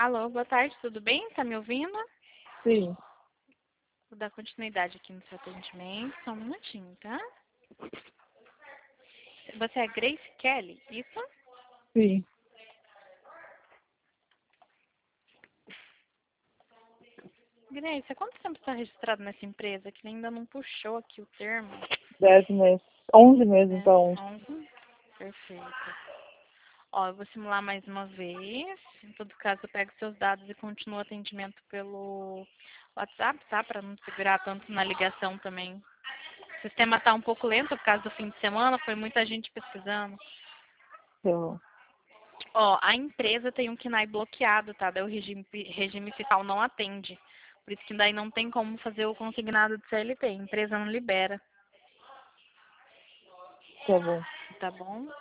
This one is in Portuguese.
Alô, boa tarde, tudo bem? Tá me ouvindo? Sim, Vou dar continuidade aqui no seu atendimento, só um minutinho, tá? Você é Grace Kelly, isso? sim. Grace, há quanto tempo está registrado nessa empresa que ele ainda não puxou aqui o termo? 10 meses. 11 meses, Né? então. 11? Perfeito. Ó, eu vou simular mais uma vez. Em todo caso, eu pego seus dados e continuo o atendimento pelo WhatsApp, tá? Para não segurar tanto na ligação também. O sistema tá um pouco lento por causa do fim de semana, foi muita gente pesquisando. Então, Ó, a empresa tem um KNAI bloqueado, tá? Daí o regime fiscal não atende. Por isso que daí não tem como fazer o consignado de CLT. A empresa não libera, tá bom. tá bom?